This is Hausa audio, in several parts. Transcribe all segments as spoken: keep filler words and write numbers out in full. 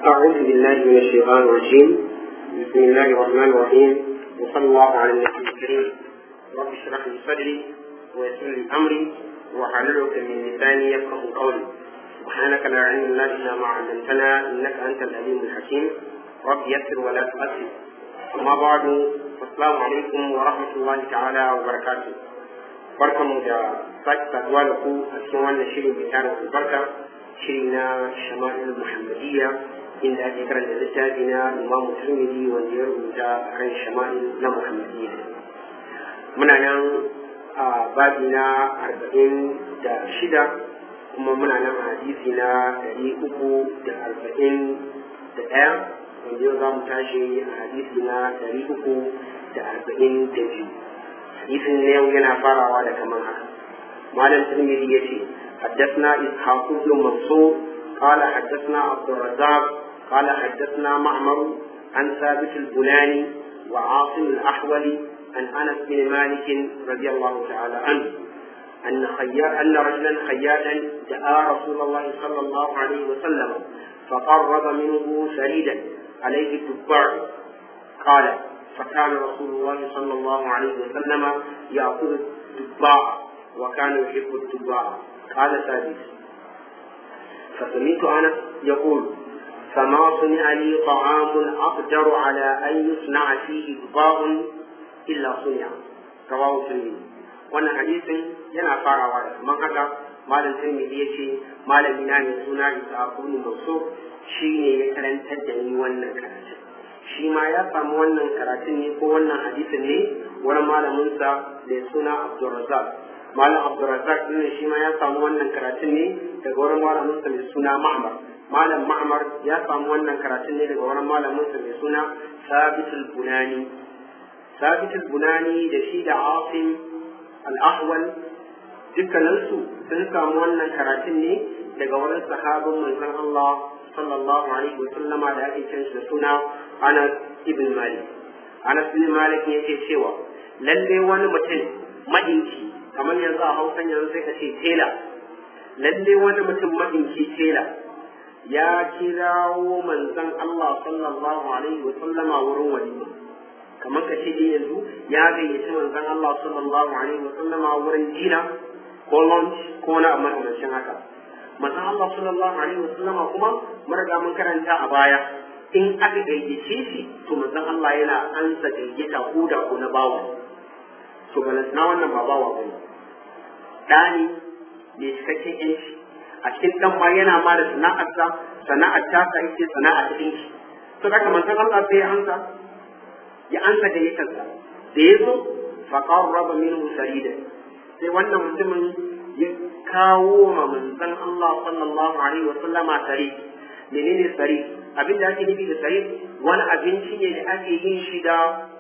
أعوذ بالله من الشيطان الرجيم. بسم الله الرحمن الرحيم، وصلى الله على النبي الكريم. رب اشرح لي صدري ويسر لي أمري واحلل عقدة من لساني يفقهوا قولي. سبحانك لا علم لنا إلا ما علمتنا إنك أنت العليم الحكيم. رب يسر ولا تؤثر. أما بعد، السلام عليكم ورحمة الله تعالى وبركاته. barkanmu da sake saduwa da ku a cikin wannan shirin mai tarin albarka, shiri na shama'il muhammadiyya, inda ake karanta littafi na imamu turmidi wanda ya rubuta kan shama'il na muhammadiyya. Muna nan a babi na arba'in da shida, kuma muna nan a hadisi na ɗari uku da arba'in da ɗaya, wanda yau za mu tashi a hadisi na ɗari uku da arba'in da biyu. حديث اليوم ينا فاروا على كمان هكا. مال الترمذي يشي حدثنا إسحاق بن منصور قال حدثنا عبد الرزاق قال حدثنا معمر عن ثابت البناني وعاصم الأحولي عن أنس بن مالك رضي الله تعالى عنه أن خيار أن رجلا خيالا دعا رسول الله صلى الله عليه وسلم فقرب منه سريدا عليه التبع قال فكان رسول الله صلى الله عليه وسلم يأكل التباع وكان يحب التباع. قال ثابت فسمعت أنس يقول فما صنع لي طعام أقدر على أن يصنع فيه تباع إلا صنع. رواه الترمذي. wannan hadisin yana farawa da kaman haka. Malam Tirmidhi yace malami na ne suna Isa ibn Mansur shine ya karantar da ni wannan karatu. shi ma ya samu wannan karatun ne ko wannan hadisin ne wani malaminsa da suna Abdurrazzaq. Malam Abdurrazzaq ne shi ma ya samu wannan karatun ne daga wani malaminsa mai suna Ma'mar. Malam Ma'mar ya samu wannan karatun ne daga wani malaminsa mai suna Thabit al-Bunani. Thabit al-Bunani da shi da Asim al-Ahwal dukkaninsu sun samu wannan karatun ne daga wani sahabin manzon Allah sallallahu alaihi wa sallama da ake cin da suna Anas ibn Malik. Anas ibn Malik ne yake cewa lalle wani mutum madinki, kamar yanzu a Hausa yanzu sai ka ce tela, lalle wani mutum madinki tela ya kirawo manzon Allah sallallahu alaihi wa sallama wurin walima. Kamar ka ce dai yanzu ya gayyaci manzon Allah sallallahu alaihi wa sallama wurin dina ko lunch ko na makamancin haka. Manzon Allah sallallahu alaihi wa sallama kuma mun riga mun karanta a baya, in aka gayyace shi to manzon Allah yana ansa gayyata ko da ko na bawa. To balas na wannan ba bawa bane, dani ne cikakken yanci a cikin dan ba yana ma da sana'arsa, sana'ar ta sa yake sana'a ta dinki. To haka manzon Allah sai ya ansa ya ansa gayyatarsa da yazo fa qarraba minhu sarida, sai wannan mutumin ya kawo ma manzon Allah sallallahu alaihi wa sallama sari. Menene sari? Abin da ake nufi da sari wani abinci ne da ake yin shi da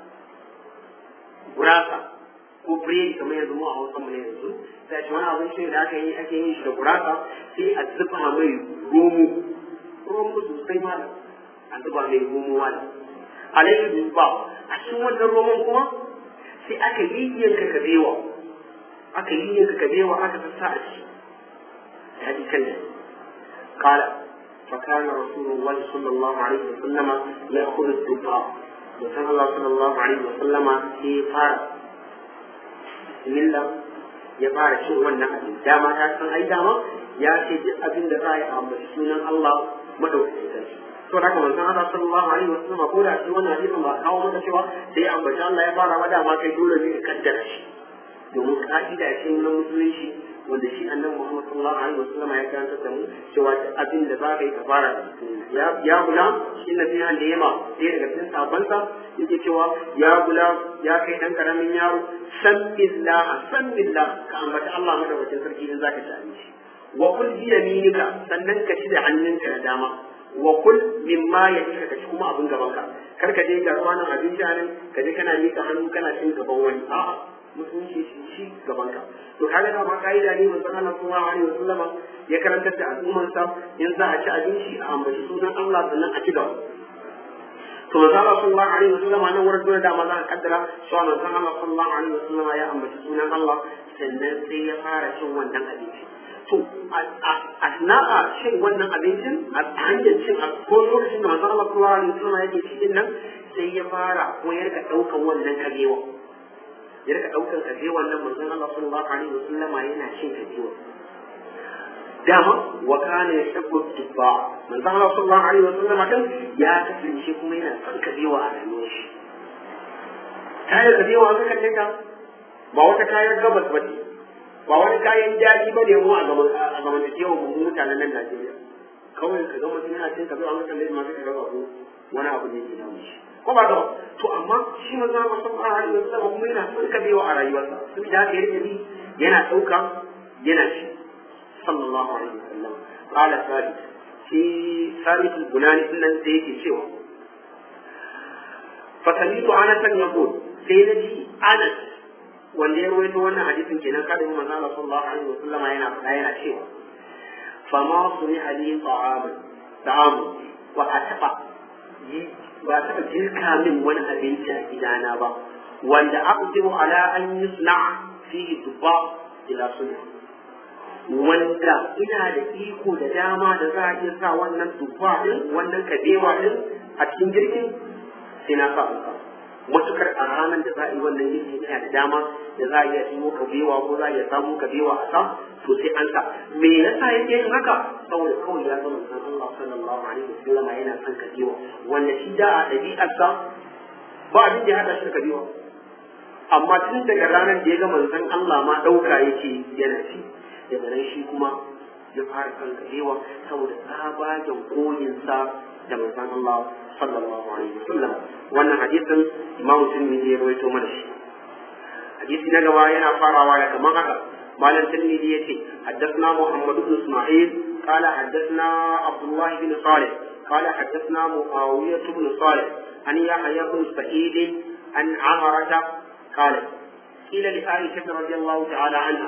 gurasa ko biredi, kamar yanzu mu a Hausa mu ne yanzu sai shi wani abinci ne da ake yi ake yin shi da gurasa, sai a zuba mai romo romo sosai ma a zuba mai romo wani alayhi duba. A cikin wannan romon kuma sai aka yi yanka kabewa aka yi yanka kabewa aka sassa a ci ta ji kan kala فكان رسول الله صلى الله عليه وسلم يأخذ الدباء. وكان الله صلى الله عليه وسلم في فار ملة يفار شو ونا أبي داما كان أي داما يا شيء أبين دراي أم سنن الله مدوك to da kuma san Allah sallallahu alaihi wasallam ko da shi wannan hadisin ba kawo maka cewa sai an bace Allah ya fara wada ma kai dole ne ka kaddara shi, domin ka'ida ce na musulunci wanda shi annabi Muhammad sallallahu alaihi wasallam ya karanta da mu cewa abin da za ka yi ka fara ya ya gula shi na fi da yama sai daga cikin sabansa yake cewa ya gula ya kai dan karamin yaro san billah san billah ka ambata Allah madaukakin sarki in zaka ci abinci, wa kul bi yaminika sannan ka ci da hannunka na dama, wa kul mimma yadika ka ci kuma abin gaban ka, kar ka je ga wannan abinci anan ka je kana mika hannu kana cin gaban wani, a'a musulunci shi shi gaban ka. To kaga da ma kaida ne manzon Allah sallallahu alaihi wasallam ya karantar da al'ummar sa in za a ci abinci a ambaci sunan Allah sannan a ci gaba. To manzon Allah sallallahu alaihi wasallam nan wurin dole da ma za ka kaddara cewa manzon Allah sallallahu alaihi wasallam ya ambaci sunan Allah sannan sai ya fara cin wannan abinci. to a sana'a cin wannan abincin a hanyar cin ko lokacin da manzon Allah sallallahu alaihi wasallam yake cikin nan sai ya fara ko ya rika daukan wannan kabewa ya rika daukan kabewa nan manzon Allah sallallahu alaihi wasallam yana cin kabewa dama wa kana yashqu tibba manzon Allah sallallahu alaihi wasallam kan ya kasance kuma yana son kabewa a rayuwar shi kayan kabewa an kalle ta ba wata kayan gabas ba ce ba wani kayan daɗi ba ne mu a gaban a gaban da cewa mu mutanen nan Najeriya kawai ka ga mutum yana cin kabewa an kalle ma sai ka ga ko wani abu ne ke damu shi ko ba da to amma shi manzo Allah sallallahu alaihi wasallam kuma yana son kabewa a rayuwarsa sai da haka yake yana dauka yana shi sallallahu alaihi wasallam qala thabit shi thabit al-bunani din nan sai yake cewa fa samitu anas yaqul sai naji anas wanda ya rawaito wannan hadisin kenan kada manzo Allah sallallahu alaihi wasallam yana faɗa yana cewa fa ma suni ali ta'am ta'am wa ataba ba ta jirka min wani abinci a gidana ba wanda aqdiru ala an yusna fihi tuba ila sunna wanda ina da iko da dama da za a iya sa wannan tuba din wannan kabewa din a cikin girkin sai na sa matukar a ranar da za a yi wannan girki ina da dama da za a iya samu kabewa ko za a iya samu kabewa a sa to sai an sa me yasa yake yin haka saboda kawai ya zama san Allah sallallahu alaihi wasallam yana son kabewa wanda shi da a dabi'ar sa ba abin da ya hada shi kabewa amma tun daga ranar da ya ga manzon Allah ma dauka yake yana ci daga nan shi kuma ya fara son kabewa saboda tsabagen koyin sa da manzon Allah sallallahu alaihi wasallam wannan hadisin Imam Tirmidhi ya rawaito mana shi hadisi na gaba yana farawa da kamar haka malam Tirmidhi yace haddathna Muhammad ibn Isma'il qala haddathna Abdullah ibn Salih qala haddathna Muawiyah ibn Salih an Yahya ibn Sa'id an Amarata qala qila li Aisha radhiyallahu ta'ala anha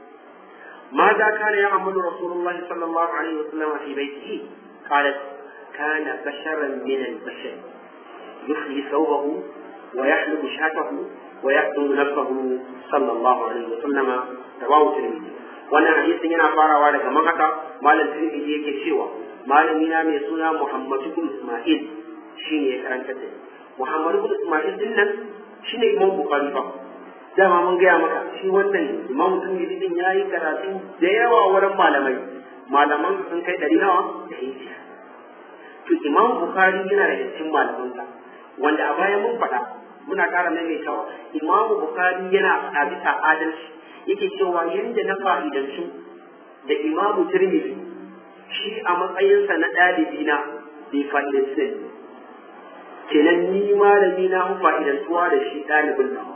ماذا كان يعمل رسول الله صلى الله عليه وسلم في بيته قالت كان بشرا من البشر يحيي ثوبه ويحلب شاته ويخدم نفسه صلى الله عليه وسلم رواه الترمذي wannan hadisin yana farawa daga makaka malam tirmidhi yake cewa malamina mai suna Muhammad ibn Isma'il shine ya karanta da Muhammad ibn Isma'il din nan shine Imam Bukhari ba dama mun gaya maka shi wannan Imam Tirmidhi din yayi karatu da yawa wurin malamai malaman sun kai ɗari nawa da hijiya to Imam Bukhari yana da cikin malamansa wanda a baya mun faɗa muna ƙara maimaitawa Imam Bukhari yana faɗa bisa adalci yake cewa yanda na fa'idansu da Imam Tirmidhi shi a matsayinsa na ɗalibi na bai fa'idansu da ni kenan ni malami na mun fa'idantuwa da shi ɗalibin nawa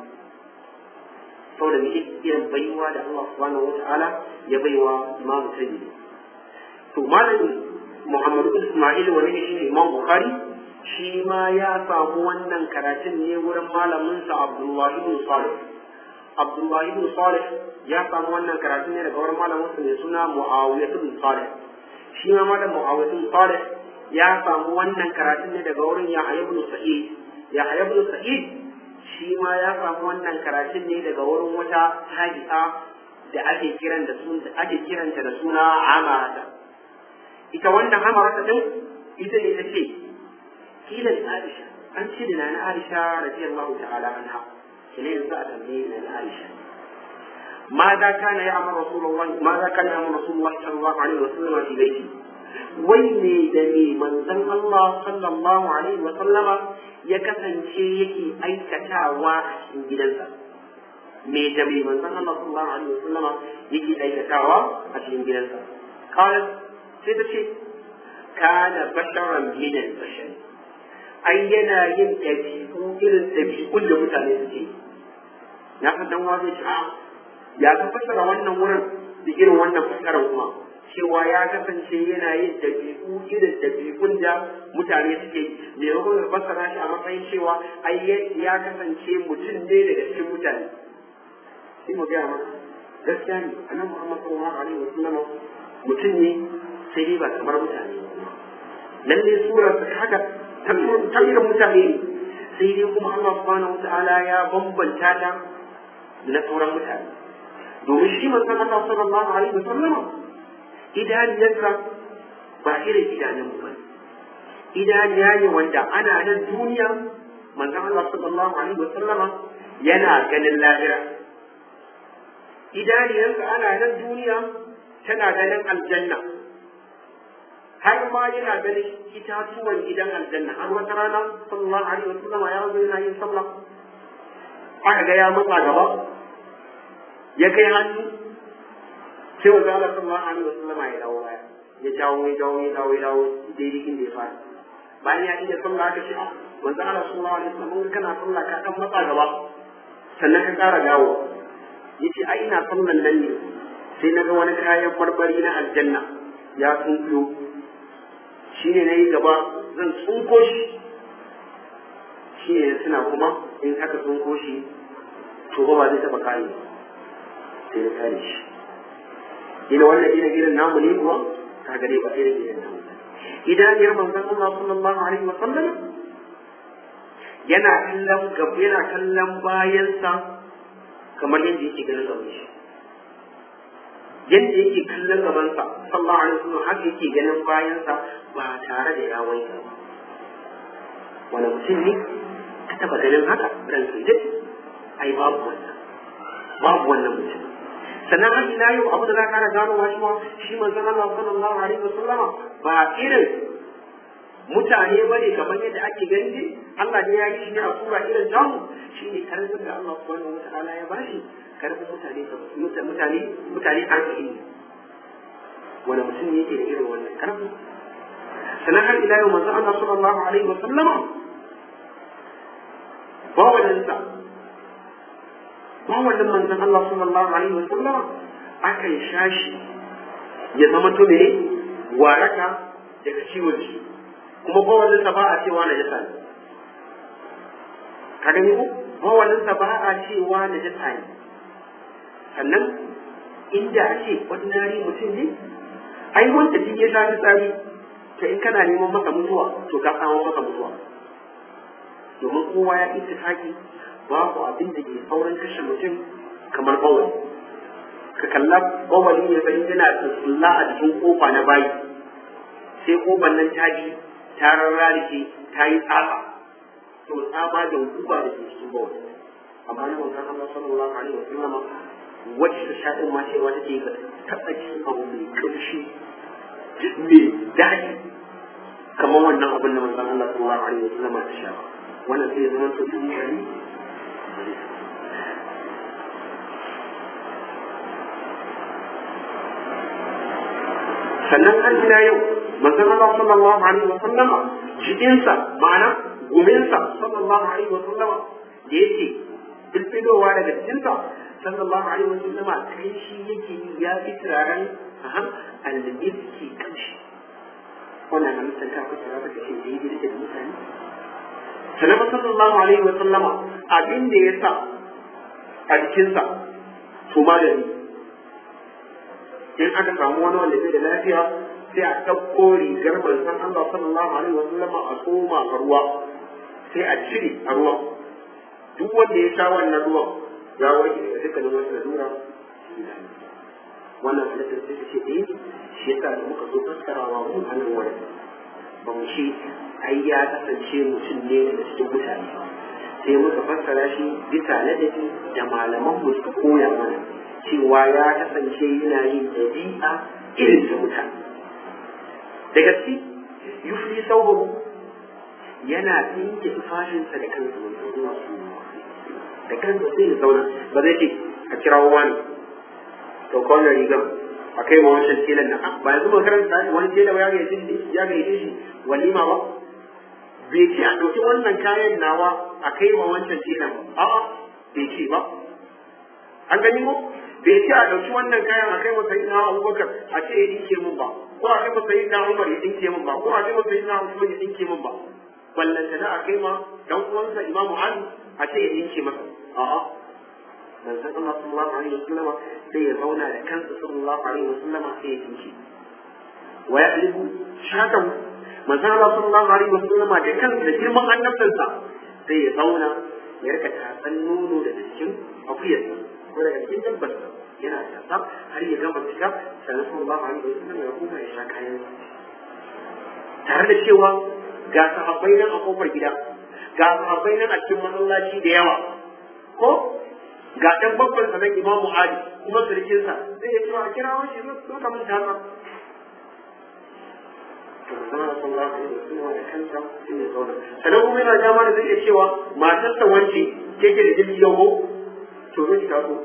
saboda me irin baiwa da Allah subhanahu wataala ya baiwa Imam Tirmidhi to malami Muhammad ibn Isma'il wani ne shine Imam Bukhari shi ma ya samu wannan karatun ne wurin malamin sa Abdullah ibn Salih Abdullah ibn Salih ya samu wannan karatun ne daga wurin malamin sa mai suna Muawiyah ibn Salih shi ma malam Muawiyah ibn Salih ya samu wannan karatun ne daga wurin Yahya ibn Sa'id Yahya ibn Sa'id shi ma ya samu wannan karatun ne daga wurin wata tabi'a da ake kiran da sun ake kiranta da suna Amarata ita wannan Amarata din ita ne take kila Aisha an ce da nana Aisha radiyallahu ta'ala anha kile yanzu a tambaye nana Aisha ماذا كان يعمل رسول الله ماذا كان يعمل رسول الله صلى الله عليه وسلم في بيته وين دني من ذن الله صلى الله عليه وسلم ya kasance yake aikatawa a cikin gidansa me da me manzon Allah sallallahu alaihi wasallama yake aikatawa a cikin gidansa kawai sai ta ce kana basharan min al-bashar ai yana yin dabi'u irin dabi'un da mutane suke na san dan wa zai ce a ya ka fassara wannan wurin da irin wannan fassarar kuma cewa ya kasance yana yin dabi'u irin dabi'un da mutane suke me ya kuma fassara shi a matsayin cewa ai ya kasance mutum ne daga cikin mutane sai mu gaya maka gaskiya ne annabi Muhammad sallallahu alaihi wasallam mutum ne sai dai ba kamar mutane lalle surar ta haka ta irin mutane ne sai dai kuma Allah subhanahu wataala ya bambanta ta na sauran mutane domin shi manzon Allah sallallahu alaihi wasallam idaniyarsa ba irin idanun mu bane idaniya ne wanda ana nan duniya manzon Allah sallallahu alaihi wa sallama yana ganin lahira, idaniyarsa ana nan duniya tana ganin aljanna, har ma yana ganin itatuwan gidan aljanna. Har wata rana sallallahu alaihi wa sallama ya zo yana yin sallah, aka ga ya matsa gaba ya kai hannu, sai wa zala sallallahu alaihi wa sallama ya dawo baya, ya jawo ya dawo ya dawo ya dawo daidai inda ya fara. Bayan ya iya sallah ka ce manzo Allah sallallahu alaihi wa sallam kana sallah ka dan matsa gaba sannan ka ƙara dawo. Yace ai ina sallan nan ne sai na ga wani kayan barbari na aljanna ya tsunkuyo, shi ne na yi gaba zan tsunko shi, shi ne suna kuma in aka tsunko shi to ba zai taɓa kare sai ya kare shi. Ina wannan irin irin namu ne kuwa ka gare ba irin irin namu. Idaniyar manzon Allah sallallahu alaihi wa sallam yana kallon gaba, yana kallon bayansa kamar yadda yake ganin gaban shi, yadda yake kallon gabansa sallallahu alaihi wasallam haka yake ganin bayansa ba tare da ya waika. Wani mutum ne ka taba ganin haka ran sai dai ai babu wannan, babu wannan mutum. Sannan har ila yau abu da za ka gano wa shi ma shi manzon Allah sallallahu alaihi wasallam ba irin mutane bane kamar yadda ake gani ne. Allah ne ya yi shi ne a sura irin tamu, shi ne karfin da Allah subhanahu wa ta'ala ya bashi, karfin mutane mutane mutane arba'in ne. Wani mutum ne yake da irin wannan karfin? Sannan har ila yau manzon Allah sallallahu alaihi wa sallama bawalinsa bawalin manzon Allah sallallahu alaihi wa sallama akan shashi ya zama to ne waraka daga ciwon shi, kuma bawalinsa ba a cewa na jasa ne. Ka gani ko bawalinsa ba a cewa na jasa ne. Sannan inda a ce ordinary mutum ne, ai wanda duk ya shafi tsari to in kana neman maka mutuwa to ka samu maka mutuwa, domin kowa ya ittifaki babu abin da ke saurin kashe mutum kamar bawali. Ka kalla bawali ne fa yana tsulla a jikin kofa na bayi, sai kofar nan ta ji ta rarrarike ta yi tsaka, to tsaba da hukuma da ke cikin bawali. Amma na manzon Allah sallallahu alaihi wa sallam wacce ta sha ɗin ma cewa take ga taɓa cikin abu mai ƙarshi mai daɗi kamar wannan abin da manzon Allah sallallahu alaihi wa sallam ta sha. Wannan sai zama to tun shari. Sannan har ila yau manzon Allah sallallahu alaihi wa sallam jikinsa ma'ana guminsa sallallahu alaihi wa sallam da yake filfidowa daga jikinsa sallallahu alaihi wa sallama kai shi yake yi ya fi turaren almiski kanshi. wannan halittar ta kusa za ta kashe daidai da mutane. Sannan sallallahu alaihi wa sallama abin da ya sa a jikinsa to magani. In aka samu wani wanda bai da lafiya sai a ɗauko rigar manzon Allah sallallahu alaihi wa sallama a tsoma a ruwa sai a cire a ruwa. Duk wanda ya sha wannan ruwan ya warke daga dukkanin wasu lalura. Wannan halittar sai ta ce eh shi yasa da muka zo fassarawa mu a nan wurin ba mu ce ai ya kasance mutum ne daga cikin mutane sai muka fassara shi bisa ladabi da malaman mu suka koya mana cewa ya kasance yana yin dabi'a irin ta mutane. Da gaske yufli saubahu yana tsinke tufashinsa da kansa wanda zuwa su da kansa sai ya zauna ba zai ce a kirawo wani to kawai rigar a kai ma wancan telan nan ba yanzu makaranta wani tela ya ga yace shi ya ga yace shi walima ba bai ce a dauki wannan kayan nawa a kai ma wancan telan ba a'a bai ce ba an gani ko bai ce a dauki wannan kayan a kai ma sayyidina Abubakar a ce ya dinke mun ba ko a kai ma sayyidina Umar ya dinke mun ba ko a kai ma sayyidina Usman ya dinke mun ba ballanta da a kai ma dan uwansa Imam Ali a ce ya dinke masa a'a manzon Allah sallallahu alaihi wasallam sai ya zauna da kansa sallallahu alaihi wasallam sai ya dinki wa ya'libu shatan manzon Allah sallallahu alaihi wasallam da kansa da girman annabtansa sai ya zauna ya rika tatsan nono da cikin akuyar ko daga cikin dabbar yana tatsa har ya gama cika sannan sallallahu alaihi wasallam ya kuma ya sha kayan tare da cewa ga sahabbai nan a kofar gida ga sahabbai nan a cikin masallaci da yawa ko ga ɗan babban sa nan Imamu Ali kuma sirkinsa zai ya cewa a kira wani zo ka mun haka to zama sallallahu alaihi wasallam da kansa sai ya zauna sannan kuma yana dama da zai iya cewa matarsa wance ke ke da jirgi yau to zai ki taso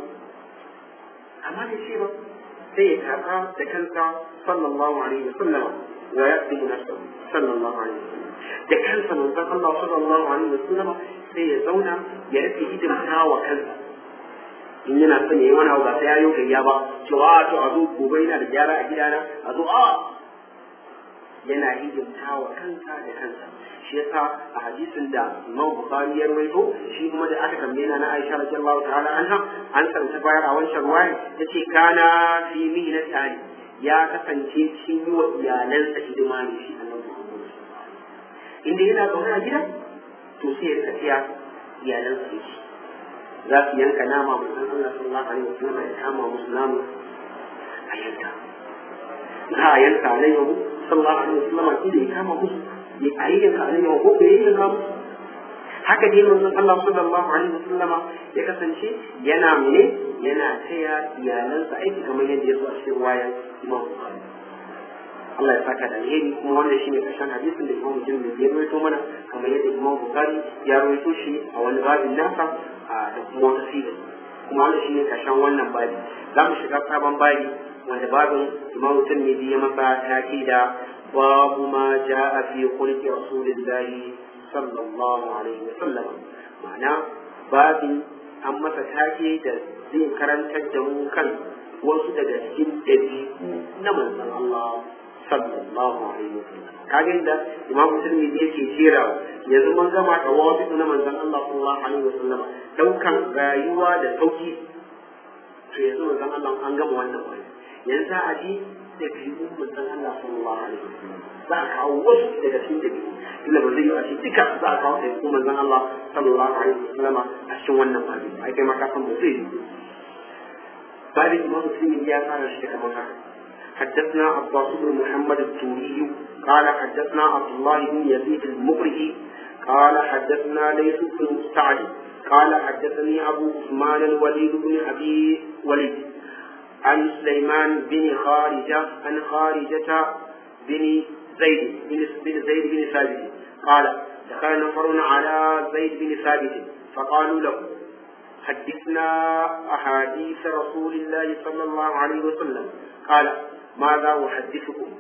amma da shi ba sai ya taka da kansa sallallahu alaihi wasallam wa yaqdimu nafsahu sallallahu alaihi wasallam da kansa manzon Allah sallallahu alaihi wasallam sai ya zauna ya rike hidimta wa kansa in yana son yayi wani abu ba sai ya yi gayya ba cewa to a zo gobe yana da gyara a gidana a zo a yana hidimta wa kansa da kansa shi yasa a hadisin da Imam Bukhari ya rawaito shi kuma da aka tambaye na Aisha radiyallahu ta'ala anha an san ta bayar a wancan ruwaya yace kana fi mihnati ali ya kasance cikin yi wa iyalansa hidima ne shi Annabi inda yana zaune a gida to sai ya tafiya iyalansa yake za su yanka nama manzon Allah sallallahu alaihi wasallam ya kama musu namu a yanka za a yanka alayyahu sallallahu alaihi wasallam inda ya kama musu ya ayyuka alayyahu ko bai yanka musu haka dai manzon Allah sallallahu alaihi wasallama ya kasance yana mene yana taya iyalansa aiki kamar yadda ya zo a cikin waya Imam Bukhari Allah ya saka da alheri kuma wannan shine karshen hadisin da Imam Muslim ya rawaito mana kamar yadda Imam Bukhari ya rawaito shi a wani babin nasa da kuma wata sigar kuma wannan shine karshen wannan babi za mu shiga sabon babi wanda babin Imam Muslim ya masa taki da babu ma jaa fi khulqi rasulillahi sallallahu alaihi wa sallam ma'ana babin an masa take da zai karantar da mu kan wasu daga cikin dabi'u na manzon Allah sallallahu alaihi wa sallam kage da Imam Muslim yake jera yanzu mun gama tawazu na manzon Allah sallallahu alaihi wa sallam daukan rayuwa da sauki to yanzu manzon Allah an gama wannan wani yanzu a ji da biyu manzon Allah sallallahu alaihi wa sallam za a kawo wasu daga cikin dabi'u illa ba zai yi a ce duka za a kawo dabi'u manzon Allah sallallahu alaihi wa sallam a cikin wannan wani ai kai ma ka san ba zai yi babin Imam Muslim ya fara shi kamar haka حدثنا عباس بن محمد التوري قال حدثنا عبد الله بن يزيد المقرئي قال حدثنا ليث بن سعد قال حدثني ابو عثمان الوليد بن ابي وليد عن سليمان بن خارجه عن خارجه بن زيد بن زيد بن ثابت قال دخل نفر على زيد بن ثابت فقالوا له حدثنا احاديث رسول الله صلى الله عليه وسلم قال ماذا أحدثكم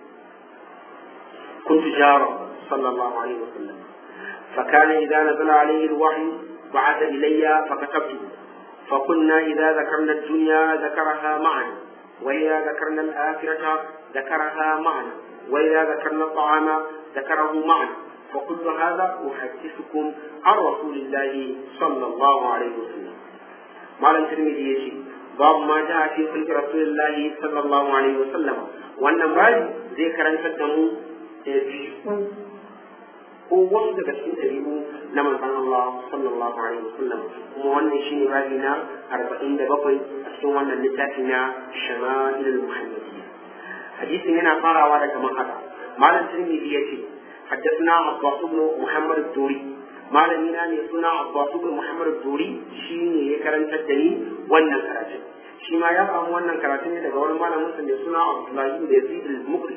كنت جارا صلى الله عليه وسلم فكان إذا نزل عليه الوحي بعث إلي فكتبته فقلنا إذا ذكرنا الدنيا ذكرها معنا وإذا ذكرنا الآخرة ذكرها معنا وإذا ذكرنا الطعام ذكره معنا فكل هذا أحدثكم عن رسول الله صلى الله عليه وسلم ما لم ترمذي يشي باب ما جاء في خلق رسول الله صلى الله عليه وسلم wannan bayi zai karantar da mu ɗabi'u ko wasu daga cikin ɗabi'u na manzon Allah sallallahu alaihi wasallam kuma wannan shine babi na arba'in da bakwai a cikin wannan littafin na Shama'ilul Muhammadiyya hadisin yana farawa da kamar haka malam Tirmidhi yace haddathna Abbas ibn Muhammad ad-Duri malami na ne suna Abbas ibn Muhammad ad-Duri shine ya karantar da ni wannan karatun shi ma ya samu wannan karatun ne daga wani malamin sa mai suna Abdullahi ibn Yazid al-Muqri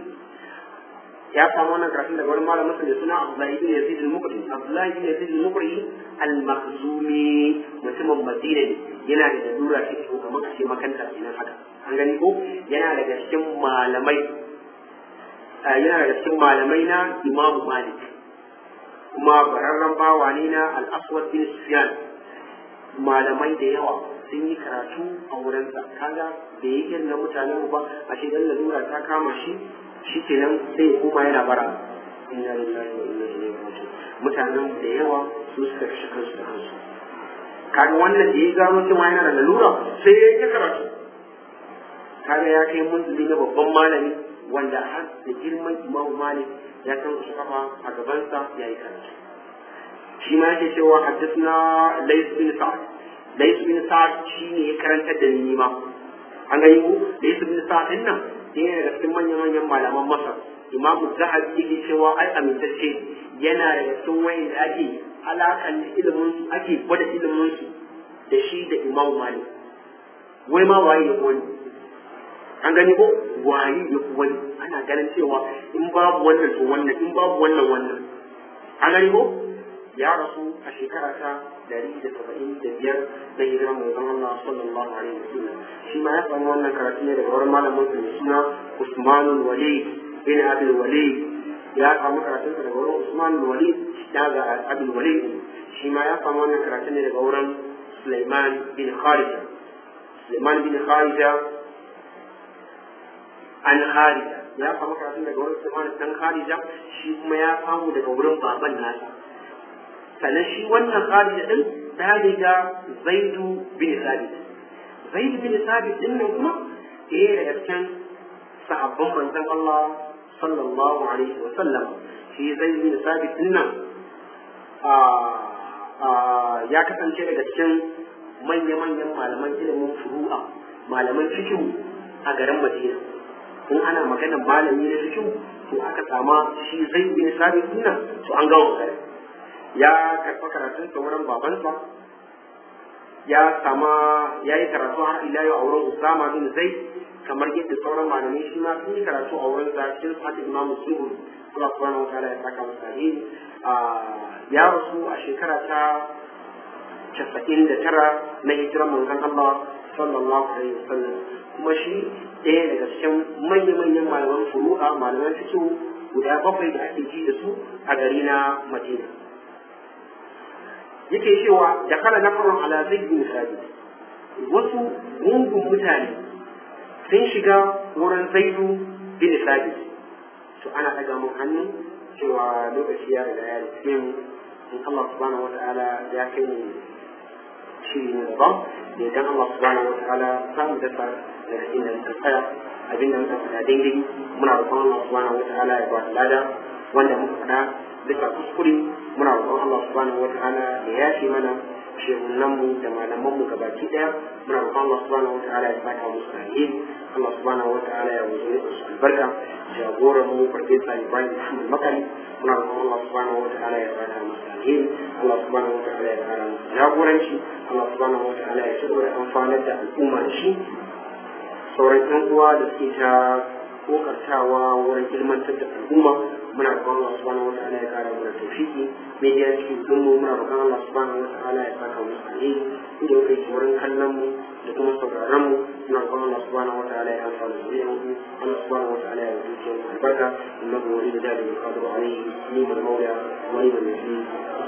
ya samu wannan karatun daga wani malamin sa mai suna Abdullahi ibn Yazid al-Muqri Abdullahi ibn Yazid al-Muqri al-Makhzumi mutumin Madina ne yana da dalura shi ko kamar kace makanta kenan haka an gani ko yana daga cikin malamai yana daga cikin malamai na Imam Malik kuma bararren bawa ne na Al-Aswad bin Sufyan malamai da yawa sun yi karatu a wurinsa kaga da yi irin na mutanen ba a shi dan lalura ta kama shi shi kenan sai ya koma yana bara inna lillahi wa inna ilaihi raji'un mutanen da yawa su suka kashe kansu da kansu kaga wannan da ya gano cewa yana da lalura sai ya yi karatu kaga ya kai munzuli na babban malami wanda har da girman Imam Malik ya san su kafa a gabansa ya yi karatu shi ma yake cewa haddathna Lays bin Sa'd Lays bin Sa'd shi ne ya karanta da ni ma an gani ko Lays bin Sa'd din nan yana daga cikin manyan manyan malaman Masar Imam Zahabi yake cewa ai amintacce yana daga cikin wayan da ake alakan ilimin su ake gwada ilimin su da shi da Imam Malik wai ma waye ya wani an gani ko waye ya wani ana ganin cewa in babu wannan to wannan in babu wannan wannan an gani ko ya rasu a shekara ta dari da saba'in da biyar da hijiran manzon Allah sallallahu alaihi wasallam shi ma ya samu wannan karatu ne daga wurin malamin sa mai suna Usmanul Walid bin Abdul Walid ya samu karatun daga wurin Usmanul Walid daga Abdul Walid shi ma ya samu wannan karatu ne daga wurin Sulaiman bin Kharija Sulaiman bin Kharija an Kharija ya samu karatun daga wurin Sulaiman bin Kharija shi kuma ya samu daga wurin baban nasa sannan shi wannan Kharija din dalika Zaidu bin Sabit Zaidu bin Sabit din nan kuma eh daga cikin sahabban manzon Allah sallallahu alaihi wa sallam shi Zaidu bin Sabit din nan ya kasance daga cikin manya-manyan malaman ilimin furu'a malaman fiqh a garin Madina in ana maganar malami na fiqh to aka sama shi Zaidu bin Sabit din nan to an ga wannan ya karɓa karatun sa wurin babansa ya sama ya yi karatu har ila yau a wurin Usama bin Zaid kamar yadda sauran malamai shi ma sun yi karatu a wurin sa cikin hadisi Imam Zuhri Allah subhanahu wa ta'ala ya saka masa alheri ya rasu a shekara ta casa'in da tara na hijiran manzon Allah sallallahu alaihi wasallam kuma shi ɗaya daga cikin manya-manyan malaman furu'a malaman fiqh guda bakwai da ake ji da su a gari na Madina yake cewa da kala nafarun ala zaid bin sabit wasu gungun mutane sun shiga wurin zaidu bin sabit to ana daga mun hannu cewa lokaci ya riga ya rike mu in Allah subhanahu wataala ya kai mu shiri na daban da idan Allah subhanahu wataala za mu dasa daga inda muka tsaya abinda muka faɗa daidai muna roƙon Allah subhanahu wataala ya ba lada wanda muka faɗa bisa kuskure muna roƙon Allah subhanahu wa ta'ala ya yafe mana shehunan mu da malaman mu gabaki daya muna roƙon Allah subhanahu wa ta'ala ya baka musu alheri Allah subhanahu wa ta'ala ya wuce su albarka jagoran mu farfesa Ibrahim Muhammad Makari muna roƙon Allah subhanahu wa ta'ala ya baka musu alheri Allah subhanahu wa ta'ala ya kara musu jagoranci Allah subhanahu wa ta'ala ya tsoro da amfanar da al'umma da shi sauran yan uwa da suke ta kokartawa wurin ilmantar da al'umma muna roƙon Allah subhanahu wa ta'ala ya kara mana tawfiki media cikin dunmu muna roƙon Allah subhanahu wa ta'ala ya saka mu alheri inda kai wurin kallon mu da kuma sauraron mu muna roƙon Allah subhanahu wa ta'ala ya amfana da mu Allah subhanahu wa ta'ala ya rubuce mu albarka innahu waliyyu dhalika qadiru alayhi ni'mal mawla wa ni'mal nasir